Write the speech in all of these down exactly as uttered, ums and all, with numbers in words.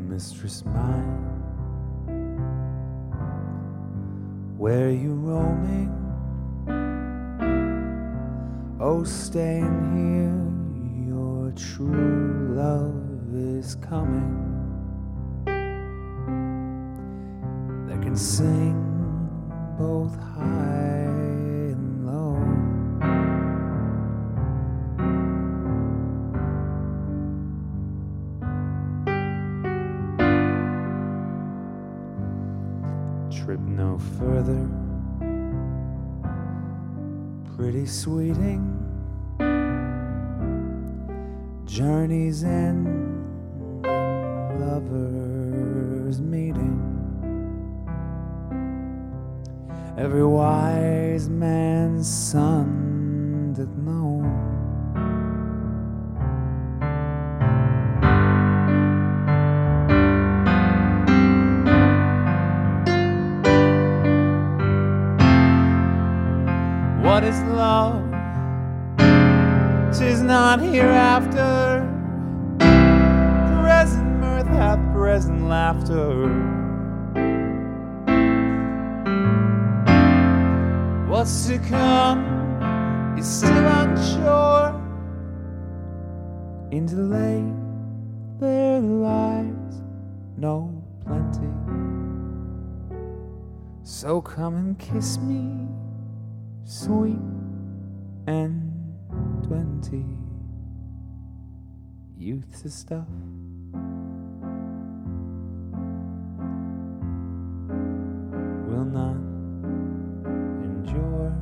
mistress mine, where you roaming? Oh, staying here, your true love is coming. That can sing both high and low. Trip no further, pretty sweeting. Journey's end, lovers meeting. Every wise man's son doth know. What is love? 'Tis not hereafter. Present mirth hath present laughter. What's to come is still unsure. In delay there lies no plenty. So come and kiss me, sweet and twenty. Youth's stuff. Will not endure.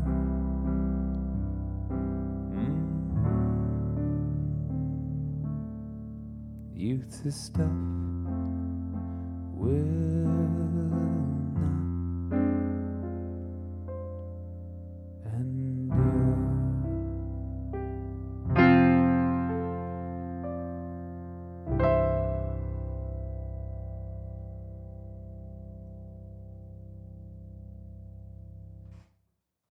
Mm. Youth's stuff.